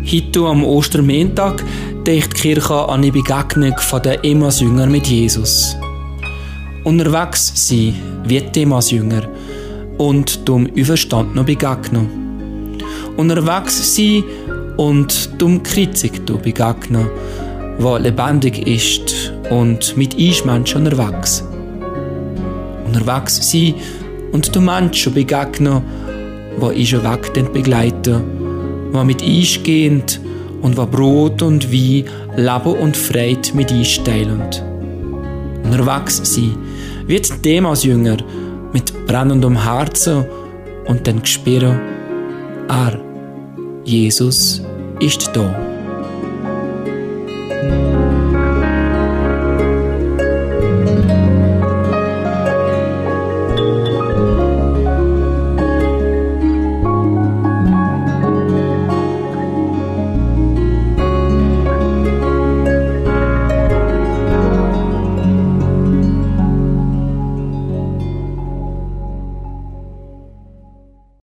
Heute am Ostermontag denkt die Kirche an die Begegnung der Emmausjünger mit Jesus. Unterwegs sein wie die Emmausjünger und dem Auferstandenen begegnen. Unterwegs sein und dem Kreuzigten begegnen, der lebendig ist und mit uns Menschen unterwegs. Unterwegs sein und den Menschen begegnen, die uns weg begleiten, die mit uns gehen und die Brot und Wein, Leben und Freude mit uns teilen. Unterwegs sein wie die Emmausjünger mit brennendem Herzen und dann spüren, Jesus ist da.